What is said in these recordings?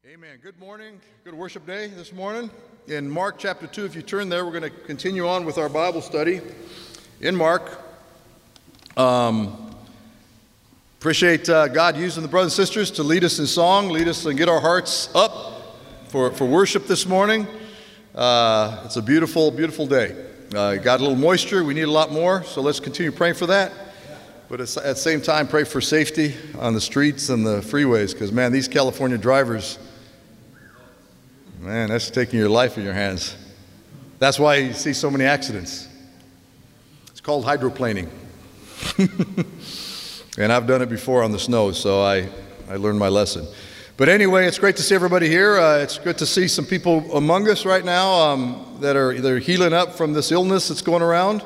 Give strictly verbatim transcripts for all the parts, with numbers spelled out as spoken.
Amen. Good morning. Good worship day this morning. In Mark chapter two, if you turn there, we're going to continue on with our Bible study in Mark. Um, appreciate uh, God using the brothers and sisters to lead us in song, lead us and get our hearts up for, for worship this morning. Uh, it's a beautiful, beautiful day. Uh, got a little moisture. We need a lot more, so let's continue praying for that. But at the same time, pray for safety on the streets and the freeways, because, man, these California drivers, man, that's taking your life in your hands. That's why you see so many accidents. It's called hydroplaning. And I've done it before on the snow, so I, I learned my lesson. But anyway, it's great to see everybody here. Uh, it's good to see some people among us right now um, that are either healing up from this illness that's going around.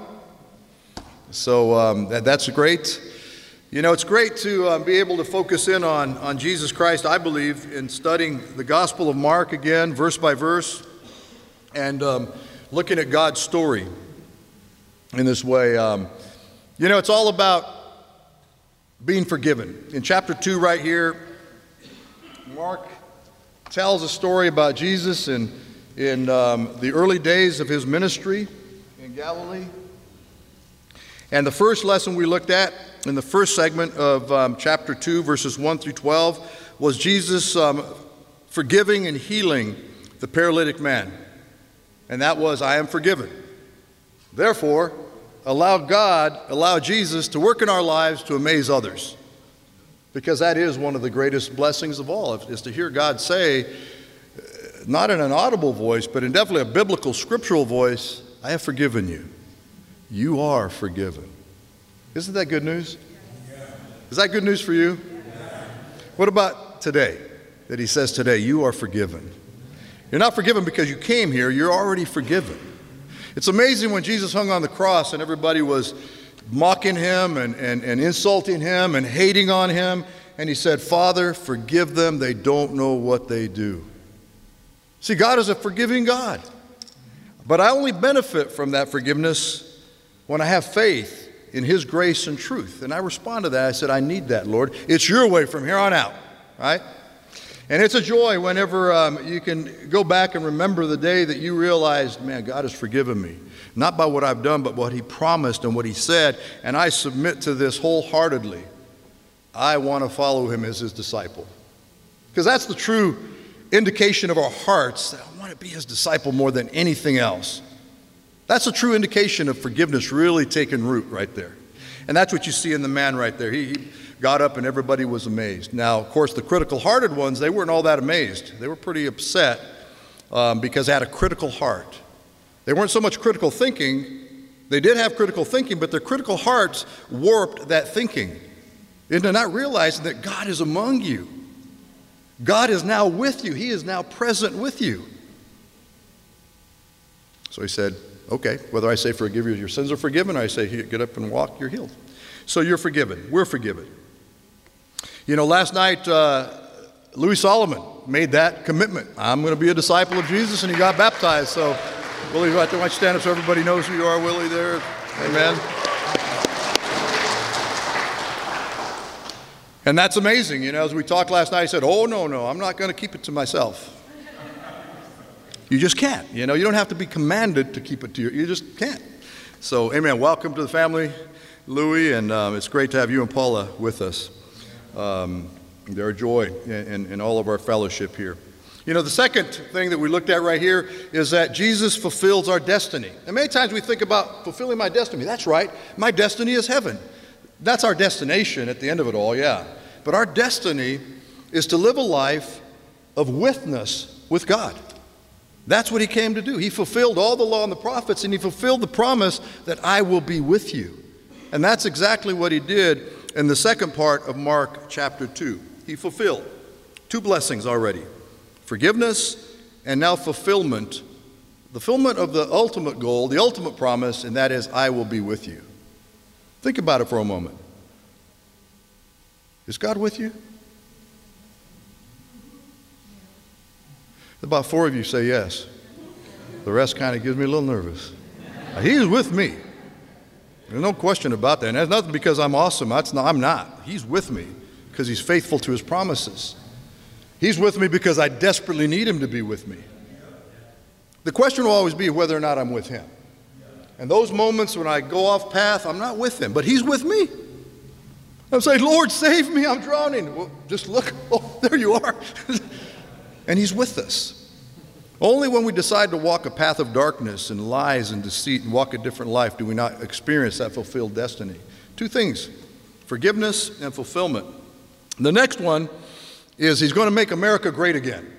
So um, that, that's great. You know, it's great to uh, be able to focus in on, on Jesus Christ, I believe, in studying the Gospel of Mark again, verse by verse, and um, looking at God's story in this way. Um, you know, it's all about being forgiven. In chapter two right here, Mark tells a story about Jesus in, in um, the early days of his ministry in Galilee. And the first lesson we looked at in the first segment of um, chapter two, verses one through twelve, was Jesus um, forgiving and healing the paralytic man. And that was, I am forgiven. Therefore, allow God, allow Jesus to work in our lives to amaze others. Because that is one of the greatest blessings of all, is to hear God say, not in an audible voice, but in definitely a biblical, scriptural voice, I have forgiven you. You are forgiven. Isn't that good news? Yeah. Is that good news for you? Yeah. What about today? That he says today, you are forgiven. You're not forgiven because you came here, you're already forgiven. It's amazing when Jesus hung on the cross and everybody was mocking him and, and, and insulting him and hating on him. And he said, Father, forgive them, they don't know what they do. See, God is a forgiving God. But I only benefit from that forgiveness when I have faith in his grace and truth. And I respond to that. I said, I need that, Lord. It's your way from here on out, right? And it's a joy whenever um, you can go back and remember the day that you realized, man, God has forgiven me. Not by what I've done, but what he promised and what he said. And I submit to this wholeheartedly. I want to follow him as his disciple. Because that's the true indication of our hearts, that I want to be his disciple more than anything else. That's a true indication of forgiveness really taking root right there. And that's what you see in the man right there. He, he got up and everybody was amazed. Now, of course, the critical-hearted ones, they weren't all that amazed. They were pretty upset um, because they had a critical heart. They weren't so much critical thinking. They did have critical thinking, but their critical hearts warped that thinking into not realizing that God is among you. God is now with you. He is now present with you. So he said, okay, whether I say forgive you, your sins are forgiven, or I say get up and walk, you're healed. So you're forgiven. We're forgiven. You know, last night, uh, Louis Solomon made that commitment. I'm going to be a disciple of Jesus, and he got baptized. So, Willie, why don't you stand up so everybody knows who you are, Willie, there. Amen. And that's amazing. You know, as we talked last night, he said, oh, no, no, I'm not going to keep it to myself. You just can't. You know, you don't have to be commanded to keep it to you. You just can't. So, amen. Welcome to the family, Louis, and um, it's great to have you and Paula with us. Um, they're a joy in, in all of our fellowship here. You know, the second thing that we looked at right here is that Jesus fulfills our destiny. And many times we think about fulfilling my destiny. That's right. My destiny is heaven. That's our destination at the end of it all, yeah. But our destiny is to live a life of witness with God. That's what he came to do. He fulfilled all the law and the prophets, and he fulfilled the promise that I will be with you. And that's exactly what he did in the second part of Mark chapter two. He fulfilled two blessings already. Forgiveness and now fulfillment. The fulfillment of the ultimate goal, the ultimate promise, and that is I will be with you. Think about it for a moment. Is God with you? About four of you say yes. The rest kind of gives me a little nervous. He's with me. There's no question about that. And that's nothing because I'm awesome. That's not, I'm not. He's with me because he's faithful to his promises. He's with me because I desperately need him to be with me. The question will always be whether or not I'm with him. And those moments when I go off path, I'm not with him, but he's with me. I'm saying, Lord, save me, I'm drowning. Well, just look, oh, there you are. And he's with us. Only when we decide to walk a path of darkness and lies and deceit and walk a different life do we not experience that fulfilled destiny. Two things, forgiveness and fulfillment. The next one is he's going to make America great again.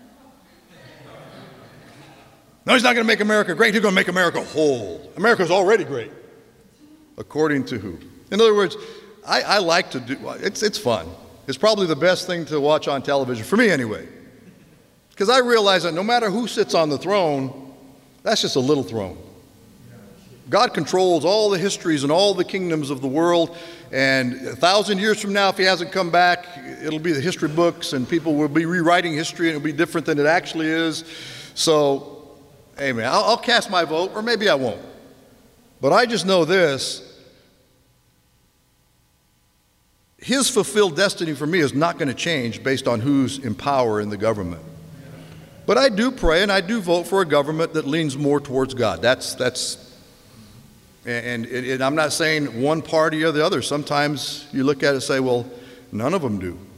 No, he's not going to make America great. He's going to make America whole. America's already great. According to who? In other words, I, I like to do, it's, it's fun. It's probably the best thing to watch on television, for me anyway. Because I realize that no matter who sits on the throne, that's just a little throne. God controls all the histories and all the kingdoms of the world. And a thousand years from now, if he hasn't come back, it'll be the history books and people will be rewriting history and it'll be different than it actually is. So, hey man, I'll, I'll cast my vote, or maybe I won't. But I just know this. His fulfilled destiny for me is not going to change based on who's in power in the government. But I do pray and I do vote for a government that leans more towards God. That's, that's, and, and, and I'm not saying one party or the other. Sometimes you look at it and say, well, none of them do.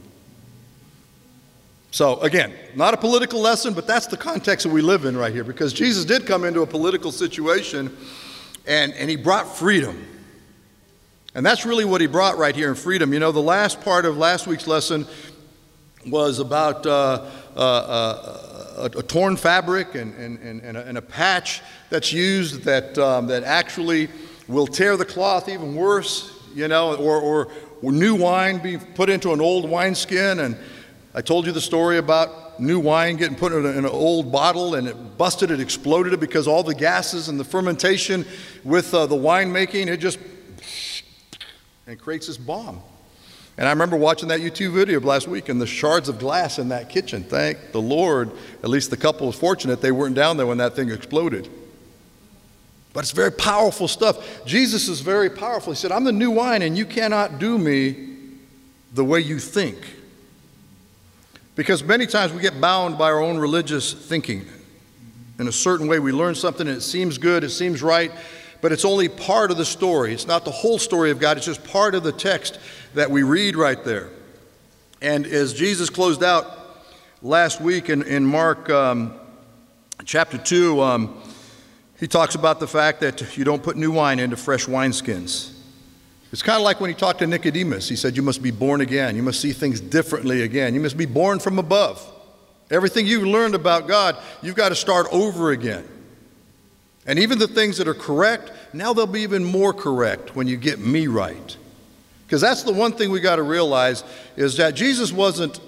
So again, not a political lesson, but that's the context that we live in right here, because Jesus did come into a political situation and, and he brought freedom. And that's really what he brought right here in freedom. You know, the last part of last week's lesson was about uh, uh, uh, a, a torn fabric and, and, and, a, and a patch that's used that, um, that actually will tear the cloth even worse, you know, or, or, or new wine be put into an old wineskin. And I told you the story about new wine getting put in, a, in an old bottle and it busted, it exploded it because all the gases and the fermentation with uh, the winemaking, it just and creates this bomb. And I remember watching that YouTube video last week and the shards of glass in that kitchen. Thank the Lord, at least the couple was fortunate they weren't down there when that thing exploded. But it's very powerful stuff. Jesus is very powerful. He said, I'm the new wine and you cannot do me the way you think. Because many times we get bound by our own religious thinking. In a certain way we learn something and it seems good, it seems right, but it's only part of the story. It's not the whole story of God. It's just part of the text that we read right there. And as Jesus closed out last week in, in Mark um, chapter two, um, he talks about the fact that you don't put new wine into fresh wineskins. It's kind of like when he talked to Nicodemus. He said, you must be born again. You must see things differently again. You must be born from above. Everything you've learned about God, you've got to start over again. And even the things that are correct, now they'll be even more correct when you get me right. Because that's the one thing we got to realize is that Jesus wasn't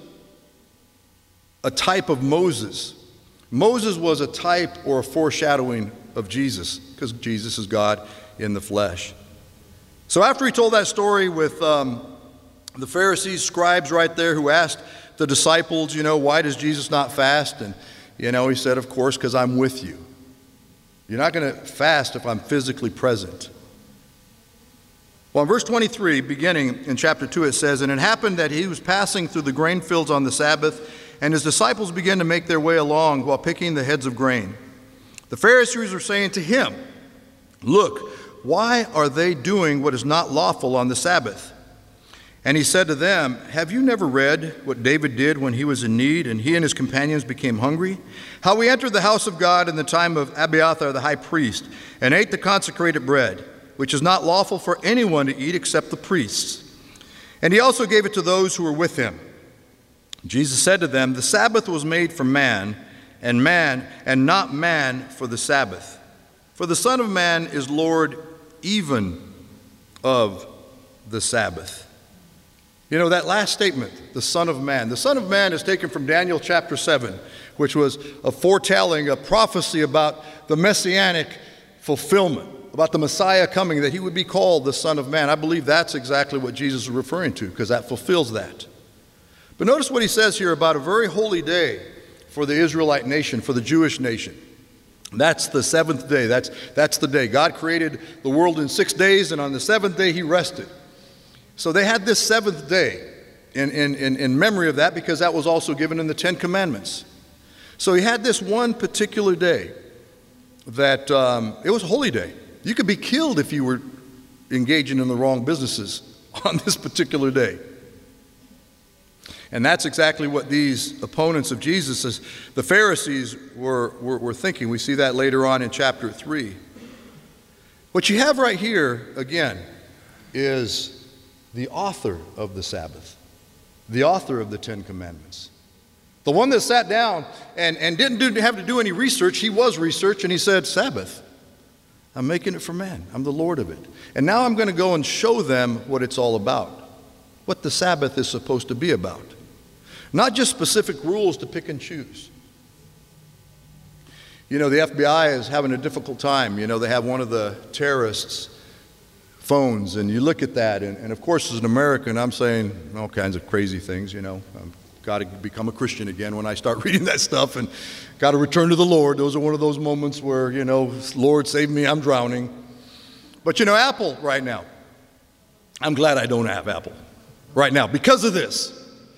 a type of Moses. Moses was a type or a foreshadowing of Jesus, because Jesus is God in the flesh. So after he told that story with um, the Pharisees, scribes right there who asked the disciples, you know, why does Jesus not fast? And, you know, he said, of course, because I'm with you. You're not going to fast if I'm physically present. Well, in verse twenty-three, beginning in chapter two, it says, and it happened that he was passing through the grain fields on the Sabbath, and his disciples began to make their way along while picking the heads of grain. The Pharisees were saying to him, look, why are they doing what is not lawful on the Sabbath? And he said to them, have you never read what David did when he was in need and he and his companions became hungry? How he entered the house of God in the time of Abiathar the high priest and ate the consecrated bread, which is not lawful for anyone to eat except the priests. And he also gave it to those who were with him. Jesus said to them, the Sabbath was made for man, and man, and not man for the Sabbath. For the Son of Man is Lord even of the Sabbath. You know, that last statement, the Son of Man. The Son of Man is taken from Daniel chapter seven, which was a foretelling, a prophecy about the messianic fulfillment, about the Messiah coming, that he would be called the Son of Man. I believe that's exactly what Jesus is referring to, because that fulfills that. But notice what he says here about a very holy day for the Israelite nation, for the Jewish nation. That's the seventh day. That's, that's the day. God created the world in six days, and on the seventh day he rested. So they had this seventh day. in, in, in, in memory of that, because that was also given in the Ten Commandments. So he had this one particular day that um, it was a holy day. You could be killed if you were engaging in the wrong businesses on this particular day. And that's exactly what these opponents of Jesus, the Pharisees, were, were, were thinking. We see that later on in chapter three. What you have right here, again, is the author of the Sabbath, the author of the Ten Commandments. The one that sat down and, and didn't do, have to do any research. He was research, and he said, Sabbath, I'm making it for man. I'm the Lord of it. And now I'm going to go and show them what it's all about, what the Sabbath is supposed to be about. Not just specific rules to pick and choose. You know, the F B I is having a difficult time. You know, they have one of the terrorists' phones, and you look at that, and, and of course, as an American, I'm saying all kinds of crazy things, you know. I've got to become a Christian again when I start reading that stuff, and got to return to the Lord. Those are one of those moments where, you know, Lord, save me, I'm drowning. But, you know, Apple right now, I'm glad I don't have Apple right now because of this.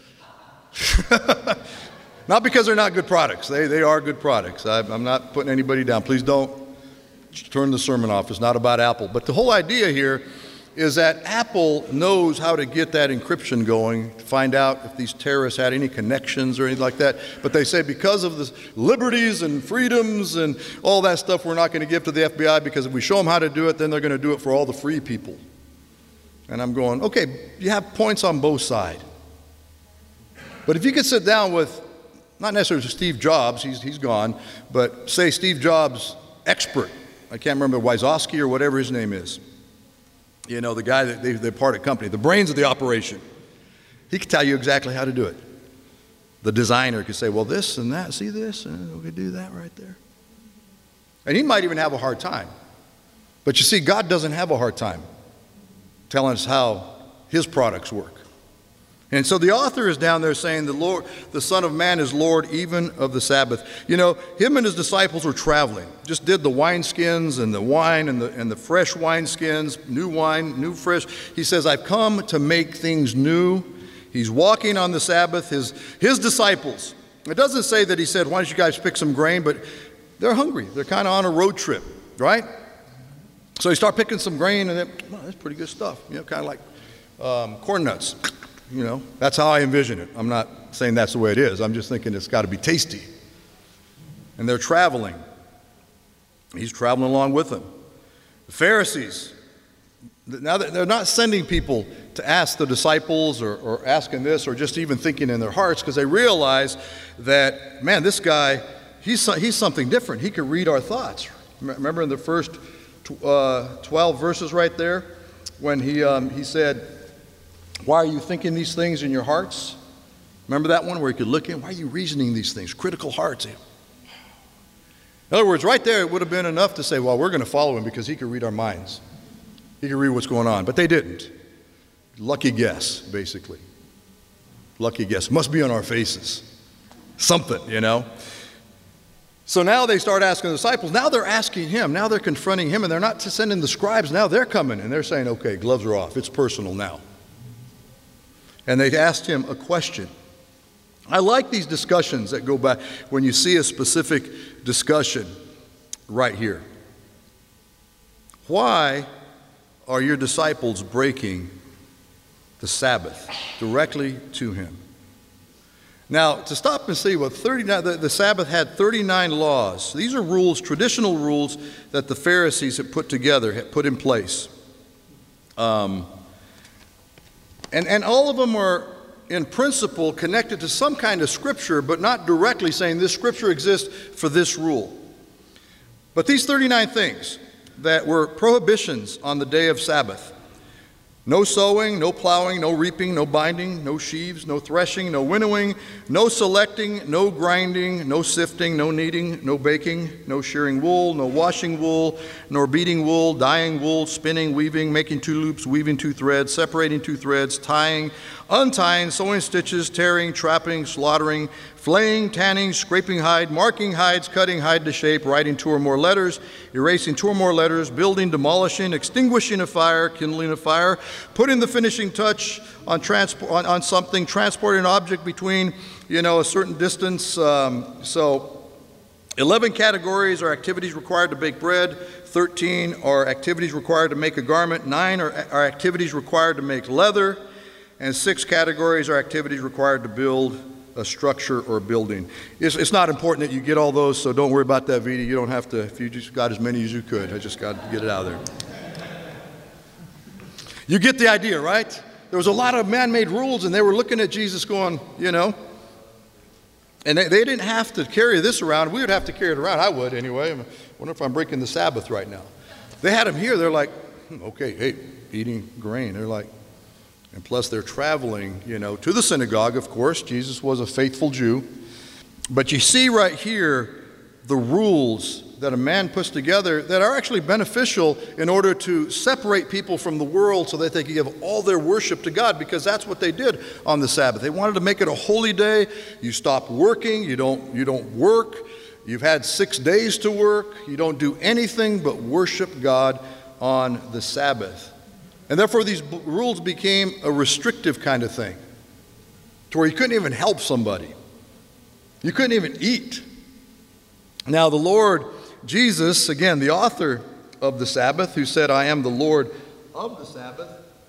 Not because they're not good products. They, they are good products. I, I'm not putting anybody down. Please don't turn the sermon off. It's not about Apple. But the whole idea here is that Apple knows how to get that encryption going, to find out if these terrorists had any connections or anything like that. But they say because of the liberties and freedoms and all that stuff, we're not going to give to the F B I, because if we show them how to do it, then they're going to do it for all the free people. And I'm going, okay, you have points on both sides. But if you could sit down with, not necessarily Steve Jobs, he's, he's gone, but say Steve Jobs' expert, I can't remember, Wysocki or whatever his name is, you know, the guy that they, they're part of the company, the brains of the operation, he could tell you exactly how to do it. The designer could say, well, this and that, see this, and we could do that right there. And he might even have a hard time. But you see, God doesn't have a hard time telling us how his products work. And so the author is down there saying the Lord, the Son of Man is Lord even of the Sabbath. You know, him and his disciples were traveling. Just did the wineskins and the wine and the, and the fresh wineskins, new wine, new fresh. He says, I've come to make things new. He's walking on the Sabbath. His, his disciples, it doesn't say that he said, why don't you guys pick some grain, but they're hungry. They're kind of on a road trip, right? So they start picking some grain, and then, oh, that's pretty good stuff. You know, kind of like um, corn nuts. You know, that's how I envision it. I'm not saying that's the way it is. I'm just thinking it's got to be tasty. And they're traveling. He's traveling along with them. The Pharisees, now they're not sending people to ask the disciples or, or asking this or just even thinking in their hearts, because they realize that, man, this guy, he's, he's something different. He could read our thoughts. Remember in the first uh, twelve verses right there when he, um, he said, why are you thinking these things in your hearts? Remember that one where you could look in? Why are you reasoning these things? Critical hearts. In other words, right there, it would have been enough to say, well, we're going to follow him because he could read our minds. He could read what's going on. But they didn't. Lucky guess, basically. Lucky guess. Must be on our faces. Something, you know. So now they start asking the disciples. Now they're asking him. Now they're confronting him. And they're not sending the scribes. Now they're coming. And they're saying, okay, gloves are off. It's personal now. And they asked him a question. I like these discussions that go back when you see a specific discussion right here. Why are your disciples breaking the Sabbath directly to him? Now, to stop and see, well, thirty-nine, the, the Sabbath had thirty-nine laws. These are rules, traditional rules that the Pharisees had put together, had put in place. Um, And, and all of them are, in principle, connected to some kind of scripture, but not directly saying this scripture exists for this rule. But these thirty-nine things that were prohibitions on the day of Sabbath: no sowing, no plowing, no reaping, no binding, no sheaves, no threshing, no winnowing, no selecting, no grinding, no sifting, no kneading, no baking, no shearing wool, no washing wool, nor beating wool, dyeing wool, spinning, weaving, making two loops, weaving two threads, separating two threads, tying, untying, sewing stitches, tearing, trapping, slaughtering, flaying, tanning, scraping hide, marking hides, cutting hide to shape, writing two or more letters, erasing two or more letters, building, demolishing, extinguishing a fire, kindling a fire, putting the finishing touch on, transport, on, on something, transporting an object between, you know, a certain distance. Um, so eleven categories are activities required to bake bread. thirteen are activities required to make a garment. nine are, are activities required to make leather. And six categories are activities required to build a structure or a building. It's, it's not important that you get all those, so don't worry about that, Vita. You don't have to, if you just got as many as you could. I just got to get it out of there. You get the idea, right? There was a lot of man-made rules, and they were looking at Jesus going, you know, and they, they didn't have to carry this around. We would have to carry it around. I would anyway. I wonder if I'm breaking the Sabbath right now. They had him here. They're like, hmm, okay, hey, eating grain. They're like, and plus they're traveling, you know, to the synagogue, of course. Jesus was a faithful Jew. But you see right here the rules that a man puts together that are actually beneficial in order to separate people from the world so that they can give all their worship to God, because that's what they did on the Sabbath. They wanted to make it a holy day. You stop working. You don't, you don't work. You've had six days to work. You don't do anything but worship God on the Sabbath. And therefore, these b- rules became a restrictive kind of thing, to where you couldn't even help somebody. You couldn't even eat. Now, the Lord Jesus, again, the author of the Sabbath, who said, I am the Lord of the Sabbath,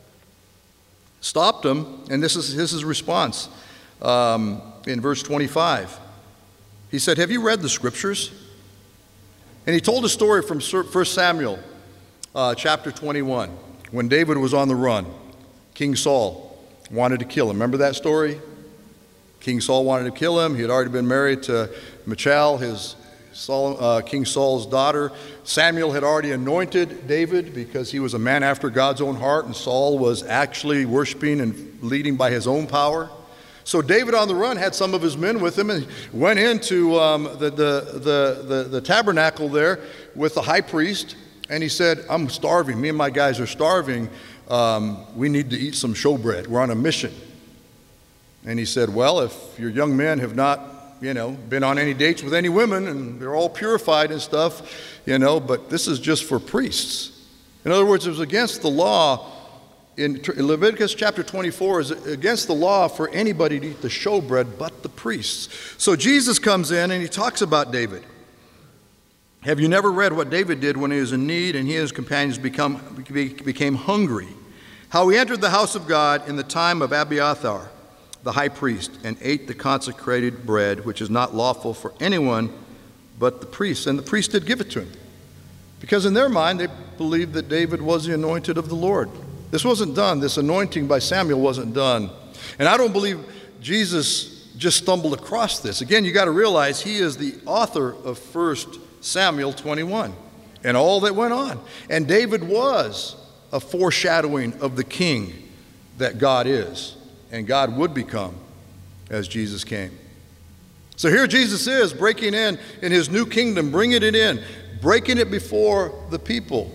stopped him, and this is his response um, in verse twenty-five. He said, have you read the Scriptures? And he told a story from First Samuel uh, chapter twenty-one. When David was on the run, King Saul wanted to kill him. Remember that story? King Saul wanted to kill him. He had already been married to Michal, his Saul, uh, King Saul's daughter. Samuel had already anointed David because he was a man after God's own heart, and Saul was actually worshiping and leading by his own power. So David on the run had some of his men with him and went into um, the, the, the, the, the tabernacle there with the high priest. And he said, I'm starving. Me and my guys are starving. Um, we need to eat some showbread. We're on a mission. And he said, well, if your young men have not, you know, been on any dates with any women and they're all purified and stuff, you know, but this is just for priests. In other words, it was against the law. In Leviticus chapter twenty-four is against the law for anybody to eat the showbread but the priests. So Jesus comes in and he talks about David. Have you never read what David did when he was in need and he and his companions become, became hungry? How he entered the house of God in the time of Abiathar, the high priest, and ate the consecrated bread, which is not lawful for anyone but the priests. And the priest did give it to him, because in their mind they believed that David was the anointed of the Lord. This wasn't done. This anointing by Samuel wasn't done. And I don't believe Jesus just stumbled across this. Again, you got to realize he is the author of First Samuel twenty-one and all that went on. And David was a foreshadowing of the king that God is and God would become as Jesus came. So here Jesus is breaking in in his new kingdom, bringing it in, breaking it before the people,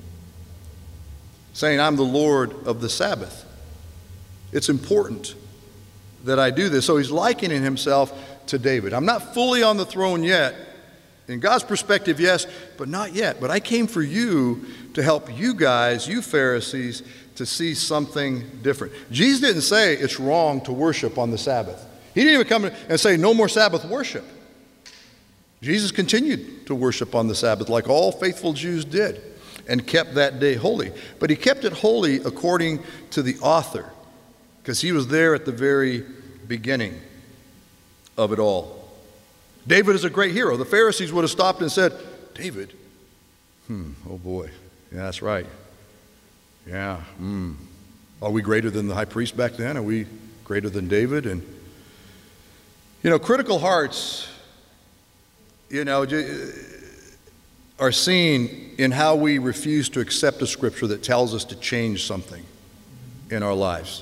saying, I'm the Lord of the Sabbath. It's important that I do this. So he's likening himself to David. I'm not fully on the throne yet. In God's perspective, yes, but not yet. But I came for you to help you guys, you Pharisees, to see something different. Jesus didn't say it's wrong to worship on the Sabbath. He didn't even come and say no more Sabbath worship. Jesus continued to worship on the Sabbath like all faithful Jews did and kept that day holy. But he kept it holy according to the author, because he was there at the very beginning of it all. David is a great hero. The Pharisees would have stopped and said, David? Hmm, oh boy. Yeah, that's right. Yeah, hmm. Are we greater than the high priest back then? Are we greater than David? And, you know, critical hearts, you know, are seen in how we refuse to accept a scripture that tells us to change something in our lives.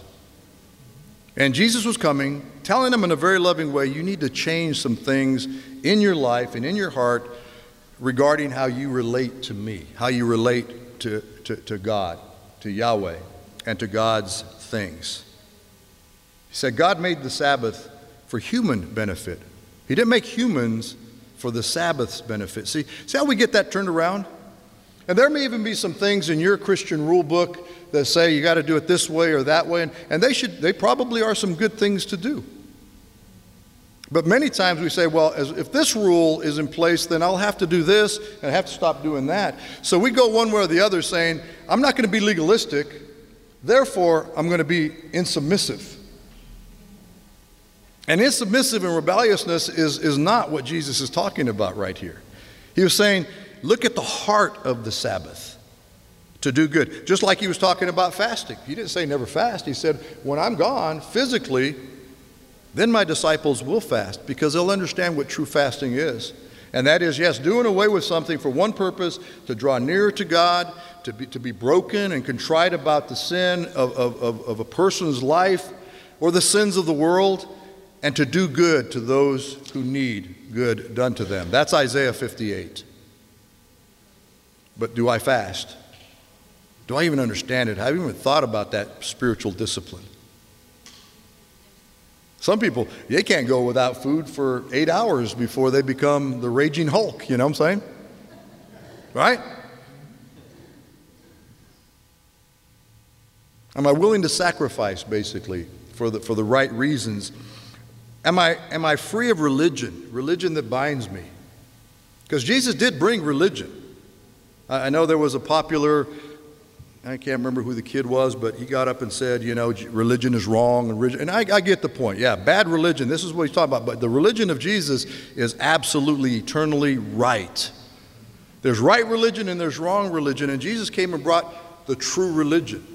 And Jesus was coming, telling them in a very loving way, you need to change some things in your life and in your heart regarding how you relate to me, how you relate to, to, to God, to Yahweh, and to God's things. He said God made the Sabbath for human benefit. He didn't make humans for the Sabbath's benefit. See, see how we get that turned around? And there may even be some things in your Christian rule book that say you got to do it this way or that way, and, and they should, they probably are some good things to do. But many times we say, well, as, if this rule is in place, then I'll have to do this and I have to stop doing that. So we go one way or the other saying, I'm not going to be legalistic, therefore I'm going to be insubmissive. And insubmissive and rebelliousness is, is not what Jesus is talking about right here. He was saying, look at the heart of the Sabbath, to do good. Just like he was talking about fasting. He didn't say never fast. He said, when I'm gone physically, then my disciples will fast, because they'll understand what true fasting is. And that is, yes, doing away with something for one purpose, to draw nearer to God, to be, to be broken and contrite about the sin of, of, of, of a person's life or the sins of the world, and to do good to those who need good done to them. That's Isaiah fifty-eight. But do I fast? Do I even understand it? Have I even thought about that spiritual discipline? Some people, they can't go without food for eight hours before they become the raging Hulk, you know what I'm saying? Right? Am I willing to sacrifice, basically, for the, for the right reasons? Am I, am I free of religion, religion that binds me? Because Jesus did bring religion. I, I know there was a popular, I can't remember who the kid was, but he got up and said, you know, religion is wrong. And, and I, I get the point. Yeah, bad religion, this is what he's talking about. But the religion of Jesus is absolutely, eternally right. There's right religion and there's wrong religion. And Jesus came and brought the true religion.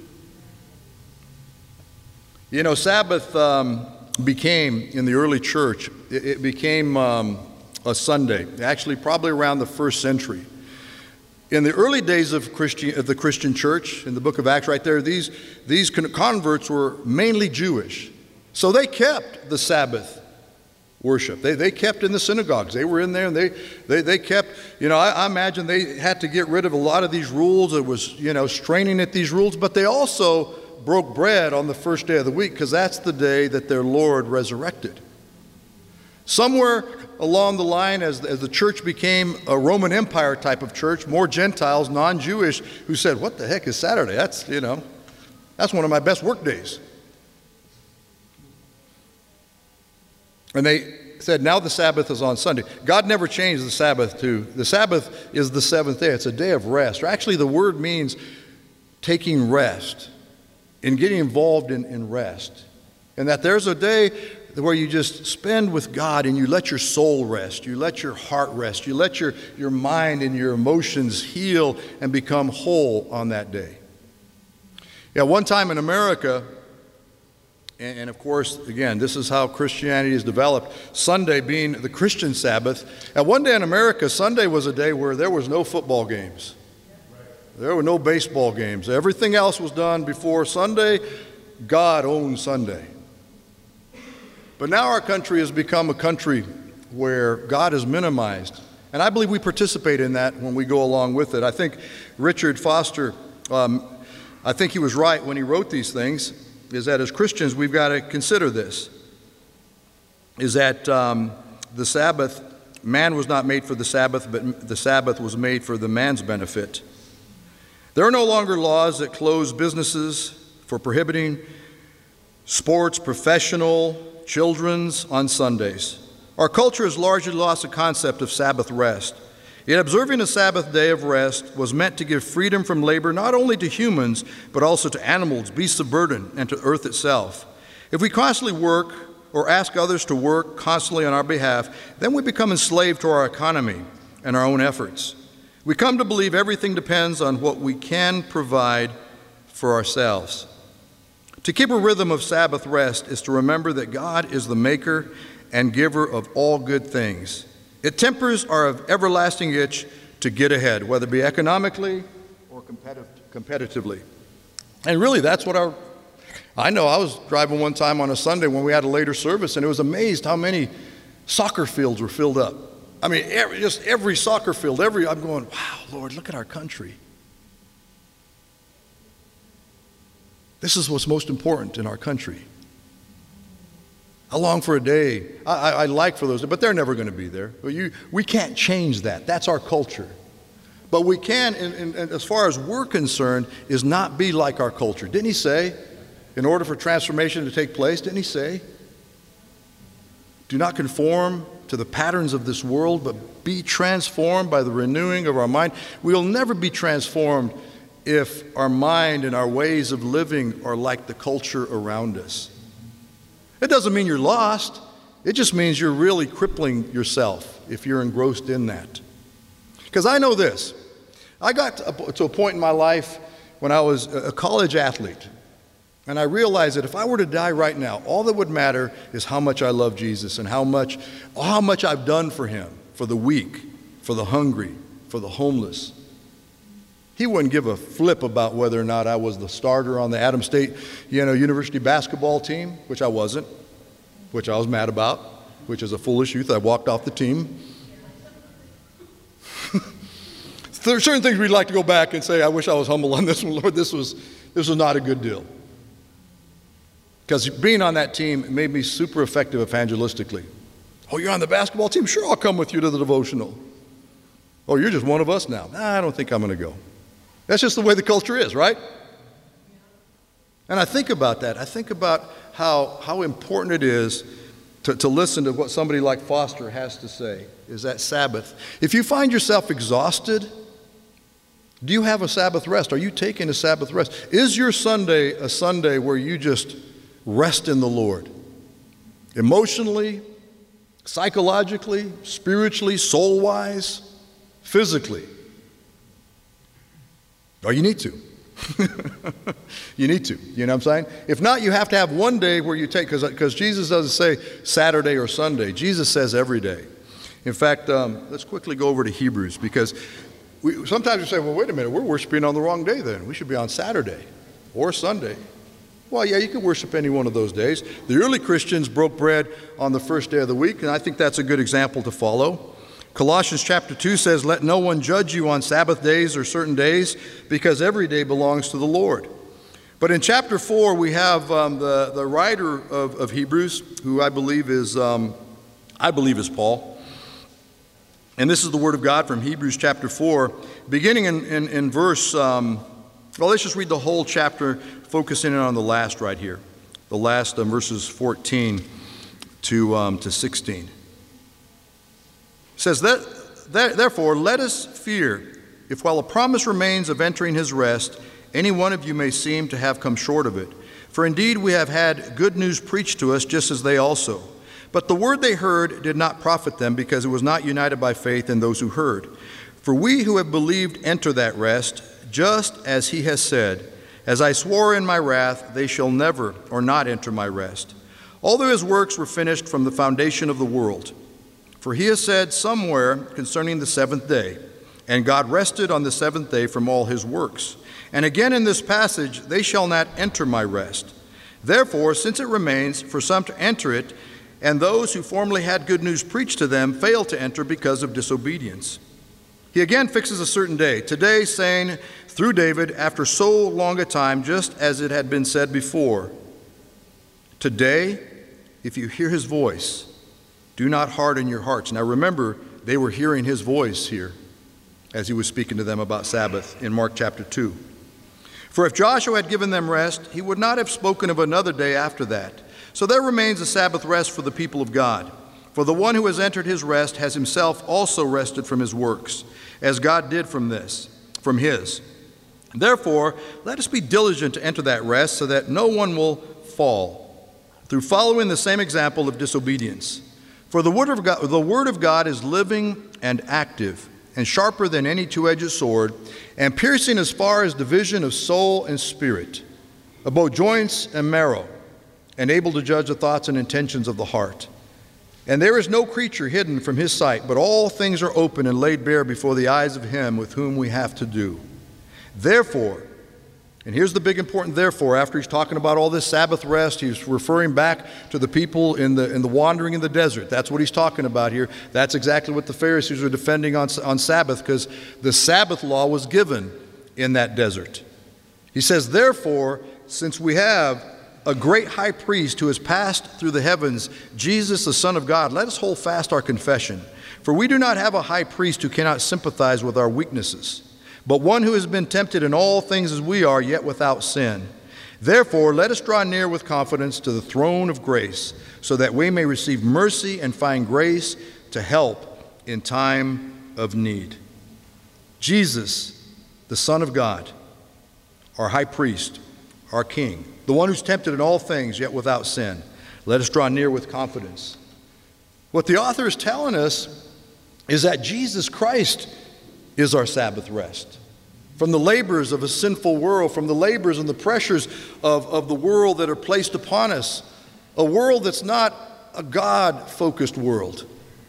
You know, Sabbath um, became, in the early church, it, it became um, a Sunday, actually probably around the first century. In the early days of, Christian, of the Christian church, in the book of Acts right there, these, these converts were mainly Jewish. So they kept the Sabbath worship. They, they kept in the synagogues. They were in there and they, they, they kept, you know, I, I imagine they had to get rid of a lot of these rules. It was, you know, straining at these rules, but they also broke bread on the first day of the week, because that's the day that their Lord resurrected. Somewhere along the line, as, as the church became a Roman Empire type of church, more Gentiles, non-Jewish, who said, what the heck is Saturday? That's, you know, that's one of my best work days. And they said, now the Sabbath is on Sunday. God never changed the Sabbath to, the Sabbath is the seventh day. It's a day of rest. Or actually, the word means taking rest, and getting involved in, in rest. And that there's a day where you just spend with God and you let your soul rest, you let your heart rest, you let your, your mind and your emotions heal and become whole on that day. Yeah, one time in America, and, and of course, again, this is how Christianity is developed, Sunday being the Christian Sabbath. At one day in America, Sunday was a day where there was no football games. There were no baseball games. Everything else was done before Sunday. God owned Sunday. But now our country has become a country where God is minimized. And I believe we participate in that when we go along with it. I think Richard Foster, um, I think he was right when he wrote these things, is that as Christians we've got to consider this, is that um, the Sabbath, man was not made for the Sabbath, but the Sabbath was made for the man's benefit. There are no longer laws that close businesses for prohibiting sports, professional, children's on Sundays. Our culture has largely lost the concept of Sabbath rest. Yet observing a Sabbath day of rest was meant to give freedom from labor not only to humans, but also to animals, beasts of burden, and to earth itself. If we constantly work or ask others to work constantly on our behalf, then we become enslaved to our economy and our own efforts. We come to believe everything depends on what we can provide for ourselves. To keep a rhythm of Sabbath rest is to remember that God is the maker and giver of all good things. It tempers our everlasting itch to get ahead, whether it be economically or competitive, competitively. And really, that's what our, I know I was driving one time on a Sunday when we had a later service, and I was amazed how many soccer fields were filled up. I mean, every, just every soccer field, every, I'm going, wow, Lord, look at our country. This is what's most important in our country. I long for a day. I, I, I like for those, but they're never going to be there. But you, we can't change that. That's our culture. But we can, in, in, in, as far as we're concerned, is not be like our culture. Didn't he say, in order for transformation to take place, didn't he say, do not conform to the patterns of this world, but be transformed by the renewing of our mind? We'll never be transformed if our mind and our ways of living are like the culture around us. It doesn't mean you're lost. It just means you're really crippling yourself if you're engrossed in that. Because I know this. I got to a point in my life when I was a college athlete, and I realized that if I were to die right now, all that would matter is how much I love Jesus and how much, how much I've done for him, for the weak, for the hungry, for the homeless. He wouldn't give a flip about whether or not I was the starter on the Adams State, you know, University basketball team, which I wasn't, which I was mad about, which as a foolish youth, I walked off the team. There are certain things we'd like to go back and say, I wish I was humble on this one, Lord. This was, this was not a good deal. Because being on that team made me super effective evangelistically. Oh, you're on the basketball team? Sure, I'll come with you to the devotional. Oh, you're just one of us now. Nah, I don't think I'm going to go. That's just the way the culture is, right? And I think about that. I think about how, how important it is to, to listen to what somebody like Foster has to say, is that Sabbath. If you find yourself exhausted, do you have a Sabbath rest? Are you taking a Sabbath rest? Is your Sunday a Sunday where you just rest in the Lord? Emotionally, psychologically, spiritually, soul-wise, physically. Or you need to. You need to. You know what I'm saying? If not, you have to have one day where you take, because Jesus doesn't say Saturday or Sunday. Jesus says every day. In fact, um, let's quickly go over to Hebrews, because we, sometimes we say, well, wait a minute, we're worshiping on the wrong day then. We should be on Saturday or Sunday. Well, yeah, you can worship any one of those days. The early Christians broke bread on the first day of the week, and I think that's a good example to follow. Colossians chapter two says, let no one judge you on Sabbath days or certain days, because every day belongs to the Lord. But in chapter four, we have um, the, the writer of, of Hebrews, who I believe is, um, I believe is Paul. And this is the word of God from Hebrews chapter four, beginning in, in, in verse, um, well, let's just read the whole chapter, focusing in on the last right here, the last um, verses fourteen to, um, to sixteen. It says, that, that, therefore, let us fear, if while a promise remains of entering his rest, any one of you may seem to have come short of it. For indeed we have had good news preached to us, just as they also. But the word they heard did not profit them, because it was not united by faith in those who heard. For we who have believed enter that rest, just as he has said, as I swore in my wrath, they shall never or not enter my rest. Although his works were finished from the foundation of the world. For he has said somewhere concerning the seventh day, and God rested on the seventh day from all his works. And again in this passage, they shall not enter my rest. Therefore, since it remains for some to enter it, and those who formerly had good news preached to them fail to enter because of disobedience. He again fixes a certain day, today saying through David, after so long a time, just as it had been said before, today, if you hear his voice, do not harden your hearts. Now remember, they were hearing his voice here as he was speaking to them about Sabbath in Mark chapter two. For if Joshua had given them rest, he would not have spoken of another day after that. So there remains a Sabbath rest for the people of God. For the one who has entered his rest has himself also rested from his works, as God did from this, from his. Therefore, let us be diligent to enter that rest, so that no one will fall through following the same example of disobedience. For the word of God, the word of God is living and active, and sharper than any two-edged sword, and piercing as far as division of soul and spirit, of both joints and marrow, and able to judge the thoughts and intentions of the heart. And there is no creature hidden from his sight, but all things are open and laid bare before the eyes of him with whom we have to do. Therefore, and here's the big important therefore, after he's talking about all this Sabbath rest, he's referring back to the people in the, in the wandering in the desert. That's what he's talking about here. That's exactly what the Pharisees are defending on, on Sabbath, because the Sabbath law was given in that desert. He says, therefore, since we have a great high priest who has passed through the heavens, Jesus, the Son of God, let us hold fast our confession. For we do not have a high priest who cannot sympathize with our weaknesses, but one who has been tempted in all things as we are, yet without sin. Therefore, let us draw near with confidence to the throne of grace, so that we may receive mercy and find grace to help in time of need. Jesus, the Son of God, our high priest, our King, the one who's tempted in all things, yet without sin. Let us draw near with confidence. What the author is telling us is that Jesus Christ is our Sabbath rest. From the labors of a sinful world, from the labors and the pressures of, of the world that are placed upon us, a world that's not a God-focused world.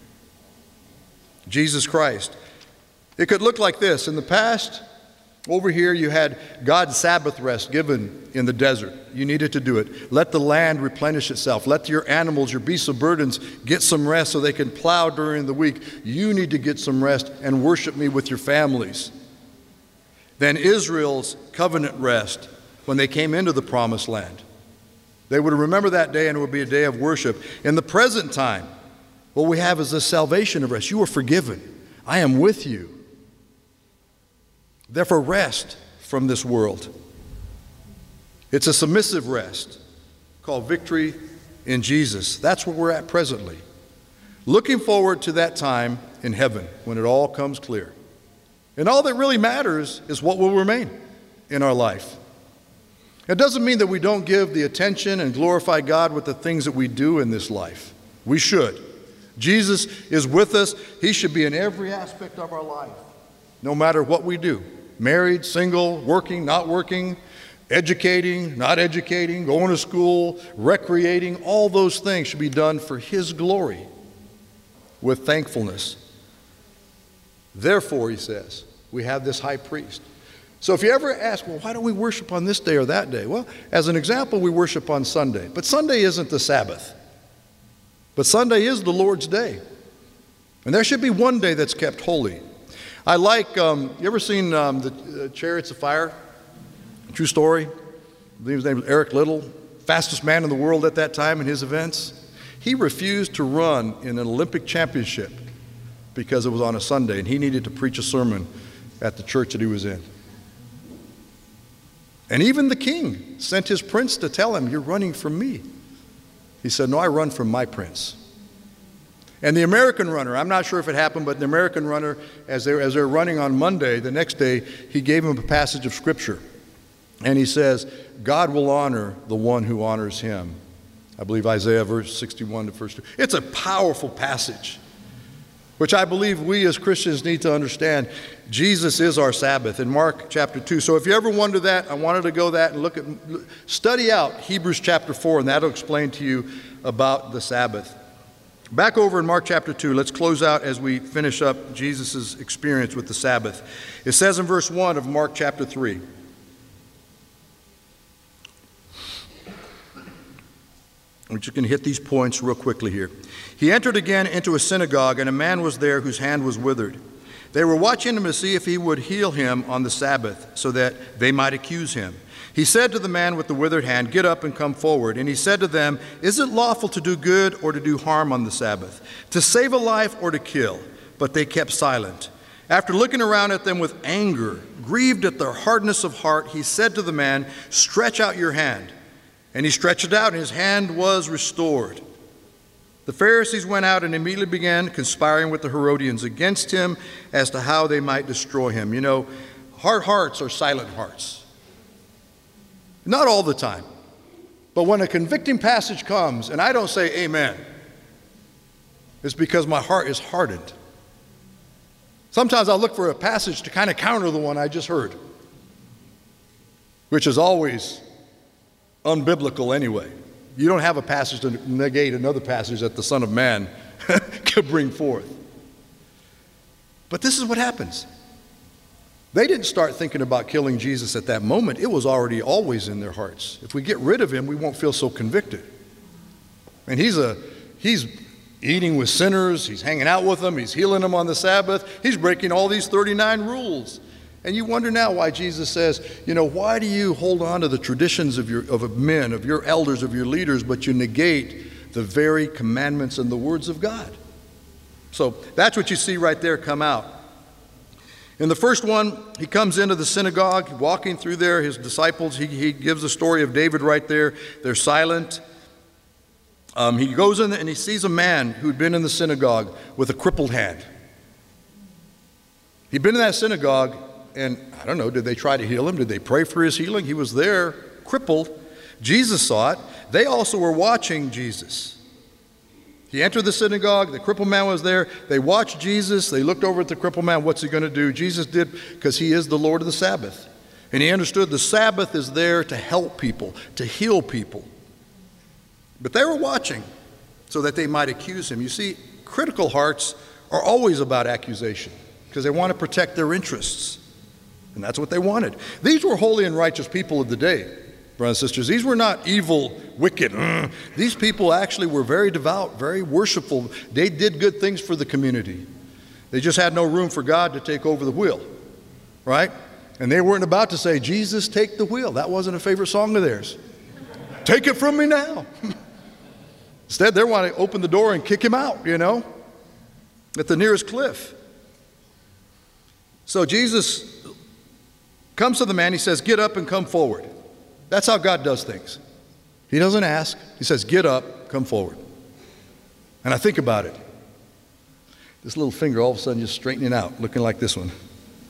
Jesus Christ. It could look like this. In the past, over here you had God's Sabbath rest given in the desert. You needed to do it. Let the land replenish itself. Let your animals, your beasts of burdens, get some rest so they can plow during the week. You need to get some rest and worship me with your families. Then Israel's covenant rest when they came into the promised land. They would remember that day and it would be a day of worship. In the present time, what we have is the salvation of rest. You are forgiven. I am with you. Therefore, rest from this world. It's a submissive rest called victory in Jesus. That's where we're at presently. Looking forward to that time in heaven when it all comes clear. And all that really matters is what will remain in our life. It doesn't mean that we don't give the attention and glorify God with the things that we do in this life. We should. Jesus is with us. He should be in every aspect of our life, no matter what we do. Married, single, working, not working, educating, not educating, going to school, recreating, all those things should be done for His glory with thankfulness. Therefore, he says, we have this high priest. So if you ever ask, well, why don't we worship on this day or that day? Well, as an example, we worship on Sunday. But Sunday isn't the Sabbath. But Sunday is the Lord's day. And there should be one day that's kept holy. I like, um, you ever seen um, the uh, Chariots of Fire? True story. I believe his name was Eric Liddell, fastest man in the world at that time in his events. He refused to run in an Olympic championship because it was on a Sunday, and he needed to preach a sermon at the church that he was in. And even the king sent his prince to tell him, you're running from me. He said, no, I run from my prince. And the American runner, I'm not sure if it happened, but the American runner, as they, as they were running on Monday, the next day, he gave him a passage of Scripture. And he says, God will honor the one who honors him. I believe Isaiah verse sixty-one to verse two. It's a powerful passage, which I believe we as Christians need to understand. Jesus is our Sabbath in Mark chapter two. So if you ever wonder that, I wanted to go that and look at, study out Hebrews chapter four, and that'll explain to you about the Sabbath. Back over in Mark chapter two, let's close out as we finish up Jesus' experience with the Sabbath. It says in verse one of Mark chapter three, we're just going to hit these points real quickly here. He entered again into a synagogue, and a man was there whose hand was withered. They were watching him to see if he would heal him on the Sabbath, so that they might accuse him. He said to the man with the withered hand, get up and come forward. And he said to them, is it lawful to do good or to do harm on the Sabbath, to save a life or to kill? But they kept silent. After looking around at them with anger, grieved at their hardness of heart, he said to the man, stretch out your hand. And he stretched it out, and his hand was restored. The Pharisees went out and immediately began conspiring with the Herodians against him as to how they might destroy him. You know, hard hearts are silent hearts. Not all the time. But when a convicting passage comes, and I don't say amen, it's because my heart is hardened. Sometimes I'll look for a passage to kind of counter the one I just heard, which is always unbiblical anyway. You don't have a passage to negate another passage that the Son of Man could bring forth. But this is what happens. They didn't start thinking about killing Jesus at that moment. It was already always in their hearts. If we get rid of him, we won't feel so convicted. And he's a he's eating with sinners, he's hanging out with them, he's healing them on the Sabbath, he's breaking all these thirty-nine rules. And you wonder now why Jesus says, you know, why do you hold on to the traditions of your of men, of your elders, of your leaders, but you negate the very commandments and the words of God? So that's what you see right there come out. In the first one, he comes into the synagogue, walking through there, his disciples, he, he gives the story of David right there. They're silent. Um, he goes in and he sees a man who'd been in the synagogue with a crippled hand. He'd been in that synagogue, and I don't know, did they try to heal him? Did they pray for his healing? He was there, crippled. Jesus saw it. They also were watching Jesus. He entered the synagogue. The crippled man was there. They watched Jesus. They looked over at the crippled man. What's he going to do? Jesus did, because he is the Lord of the Sabbath. And he understood the Sabbath is there to help people, to heal people. But they were watching so that they might accuse him. You see, critical hearts are always about accusation because they want to protect their interests. And that's what they wanted. These were holy and righteous people of the day, brothers and sisters. These were not evil, wicked. Mm. These people actually were very devout, very worshipful. They did good things for the community. They just had no room for God to take over the wheel, right? And they weren't about to say, Jesus, take the wheel. That wasn't a favorite song of theirs. Take it from me now. Instead, they want to open the door and kick him out, you know, at the nearest cliff. So Jesus comes to the man. He says, get up and come forward. That's how God does things. He doesn't ask. He says, get up, come forward. And I think about it. This little finger all of a sudden just straightening out, looking like this one.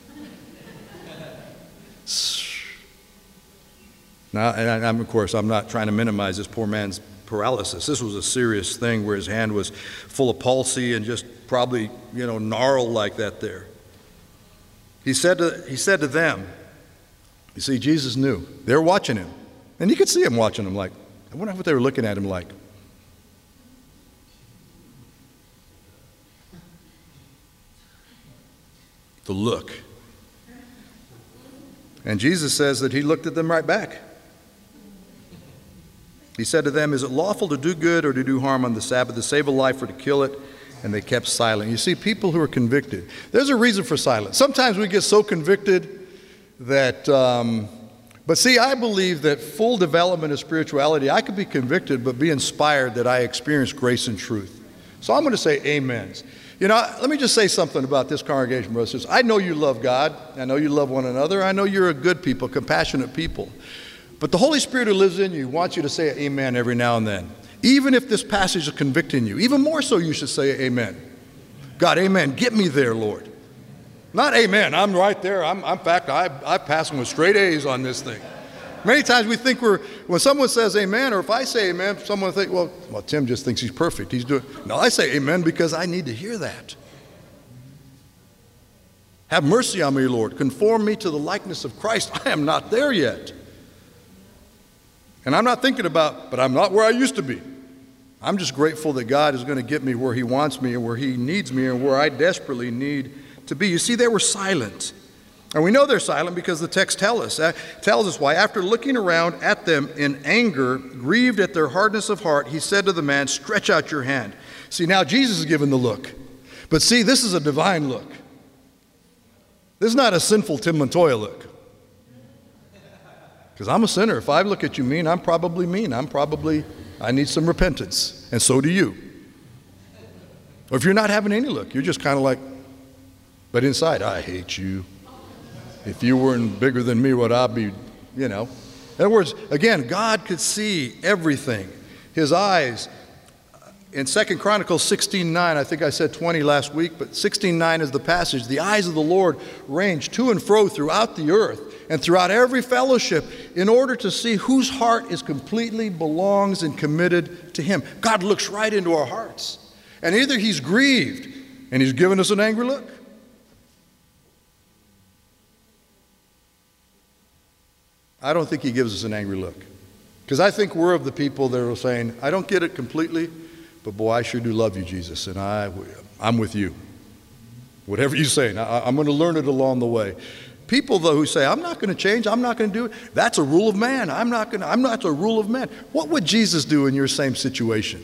Now, and I'm, of course, I'm not trying to minimize this poor man's paralysis. This was a serious thing where his hand was full of palsy and just probably, you know, gnarled like that there. He said to, he said to them, you see, Jesus knew. They were watching him. And you could see him watching him like, I wonder what they were looking at him like. The look. And Jesus says that he looked at them right back. He said to them, is it lawful to do good or to do harm on the Sabbath, to save a life or to kill it? And they kept silent. You see, people who are convicted, there's a reason for silence. Sometimes we get so convicted that, um, but see, I believe that full development of spirituality, I could be convicted but be inspired that I experience grace and truth. So I'm going to say amens. You know, let me just say something about this congregation, brothers and sisters. I know you love God. I know you love one another. I know you're a good people, compassionate people. But the Holy Spirit who lives in you wants you to say amen every now and then. Even if this passage is convicting you, even more so you should say amen. God, amen. Get me there, Lord. Not amen. I'm right there. I'm, I'm in fact, I, I pass them with straight A's on this thing. Many times we think we're, when someone says amen, or if I say amen, someone think, well, well, Tim just thinks he's perfect. He's doing, no, I say amen because I need to hear that. Have mercy on me, Lord. Conform me to the likeness of Christ. I am not there yet. And I'm not thinking about, but I'm not where I used to be. I'm just grateful that God is going to get me where he wants me and where he needs me and where I desperately need to be. You see, they were silent. And we know they're silent because the text tell us, uh, tells us why. After looking around at them in anger, grieved at their hardness of heart, he said to the man, stretch out your hand. See, now Jesus is giving the look. But see, this is a divine look. This is not a sinful Tim Montoya look. Because I'm a sinner. If I look at you mean, I'm probably mean. I'm probably, I need some repentance. And so do you. Or if you're not having any look, you're just kind of like, but inside, I hate you. If you weren't bigger than me, would I be, you know. In other words, again, God could see everything. His eyes, in Second Chronicles sixteen nine, I think I said twenty last week, but sixteen nine is the passage. The eyes of the Lord range to and fro throughout the earth and throughout every fellowship in order to see whose heart is completely belongs and committed to him. God looks right into our hearts. And either he's grieved and he's given us an angry look, I don't think he gives us an angry look. Because I think we're of the people that are saying, I don't get it completely, but boy, I sure do love you, Jesus, and I, I'm with you. Whatever you say, I, I'm going to learn it along the way. People, though, who say, I'm not going to change, I'm not going to do it, that's a rule of man. I'm not going to, I'm not a rule of man. What would Jesus do in your same situation?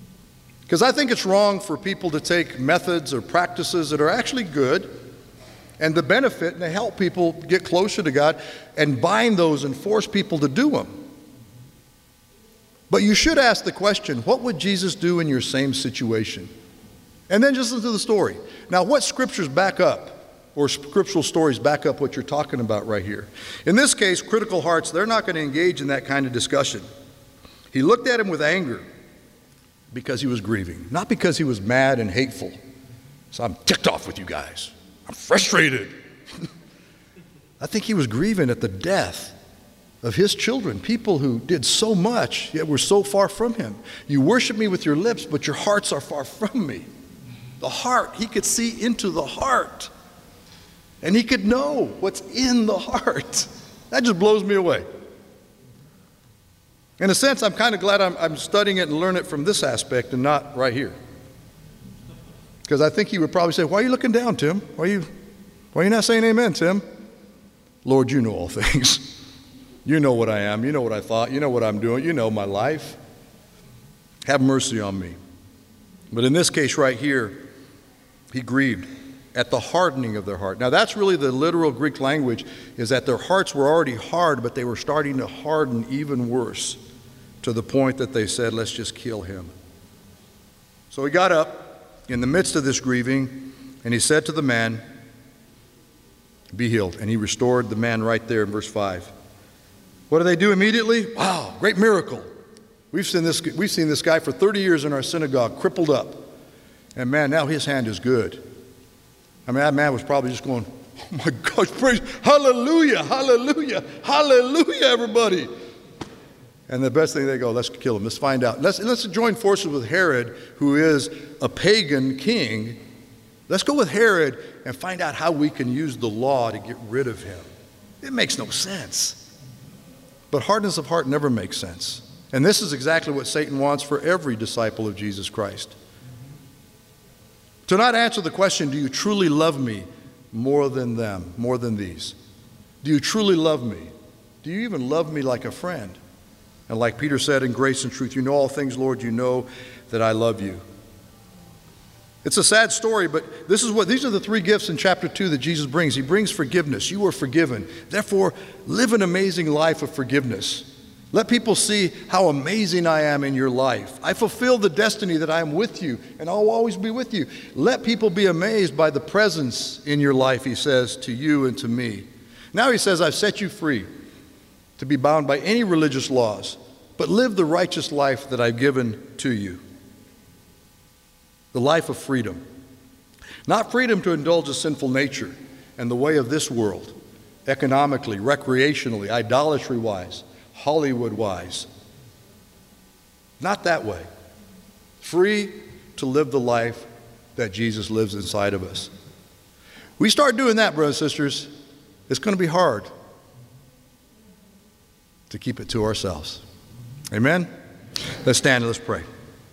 Because I think it's wrong for people to take methods or practices that are actually good and the benefit and to help people get closer to God and bind those and force people to do them. But you should ask the question, what would Jesus do in your same situation? And then just listen to the story. Now, what scriptures back up, or scriptural stories back up what you're talking about right here? In this case, critical hearts, they're not going to engage in that kind of discussion. He looked at him with anger because he was grieving, not because he was mad and hateful. So I'm ticked off with you guys. I'm frustrated. I think he was grieving at the death of his children, people who did so much, yet were so far from him. You worship me with your lips, but your hearts are far from me. The heart, he could see into the heart. And he could know what's in the heart. That just blows me away. In a sense, I'm kind of glad I'm, I'm studying it and learning it from this aspect and not right here. Because I think he would probably say, why are you looking down, Tim? Why are you, why are you not saying amen, Tim? Lord, you know all things. You know what I am. You know what I thought. You know what I'm doing. You know my life. Have mercy on me. But in this case right here, he grieved at the hardening of their heart. Now that's really the literal Greek language, is that their hearts were already hard, but they were starting to harden even worse, to the point that they said, let's just kill him. So he got up in the midst of this grieving, and he said to the man, be healed. And he restored the man right there in verse five. What do they do immediately? Wow, great miracle. We've seen this, we've seen this guy for thirty years in our synagogue, crippled up. And man, now his hand is good. I mean, that man was probably just going, oh my gosh, praise, hallelujah, hallelujah, hallelujah, everybody. And the best thing, they go, let's kill him, let's find out. Let's, let's join forces with Herod, who is a pagan king. Let's go with Herod and find out how we can use the law to get rid of him. It makes no sense. But hardness of heart never makes sense. And this is exactly what Satan wants for every disciple of Jesus Christ. To not answer the question, do you truly love me more than them, more than these? Do you truly love me? Do you even love me like a friend? And like Peter said, in grace and truth, you know all things, Lord, you know that I love you. It's a sad story, but this is what these are the three gifts in chapter two that Jesus brings. He brings forgiveness. You are forgiven. Therefore, live an amazing life of forgiveness. Let people see how amazing I am in your life. I fulfill the destiny that I am with you, and I'll always be with you. Let people be amazed by the presence in your life, he says, to you and to me. Now he says, I've set you free to be bound by any religious laws, but live the righteous life that I've given to you. The life of freedom. Not freedom to indulge a sinful nature and the way of this world, economically, recreationally, idolatry-wise, Hollywood-wise. Not that way. Free to live the life that Jesus lives inside of us. We start doing that, brothers and sisters, it's going to be hard to keep it to ourselves. Amen? Let's stand and let's pray.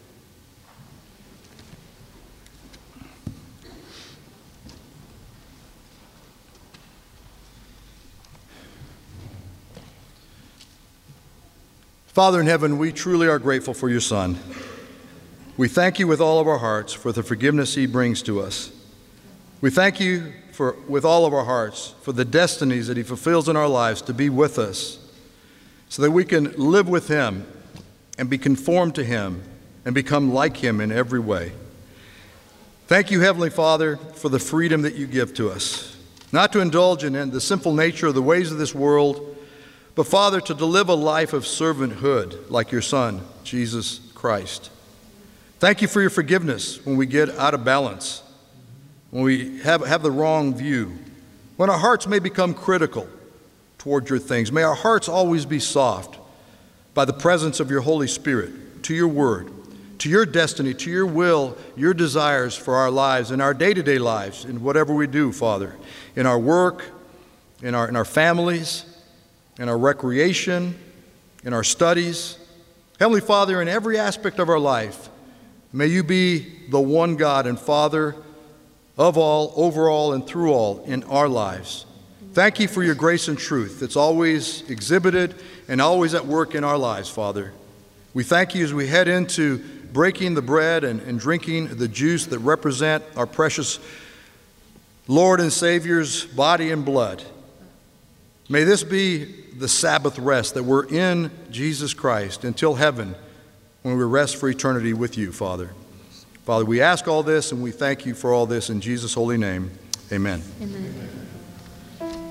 Father in heaven, we truly are grateful for your Son. We thank you with all of our hearts for the forgiveness he brings to us. We thank you for, with all of our hearts for the destinies that he fulfills in our lives to be with us so that we can live with him and be conformed to him and become like him in every way. Thank you, Heavenly Father, for the freedom that you give to us, not to indulge in the sinful nature of the ways of this world, but, Father, to live a life of servanthood like your Son, Jesus Christ. Thank you for your forgiveness when we get out of balance, when we have, have the wrong view, when our hearts may become critical toward your things. May our hearts always be soft by the presence of your Holy Spirit, to your word, to your destiny, to your will, your desires for our lives, in our day-to-day lives, in whatever we do, Father, in our work, in our, in our families, in our recreation, in our studies. Heavenly Father, in every aspect of our life, may you be the one God and Father of all, over all, and through all in our lives. Thank you for your grace and truth that's always exhibited and always at work in our lives, Father. We thank you as we head into breaking the bread and, and drinking the juice that represent our precious Lord and Savior's body and blood. May this be the Sabbath rest that we're in Jesus Christ until heaven, when we rest for eternity with you, Father. Father, we ask all this and we thank you for all this in Jesus' holy name. Amen. Amen.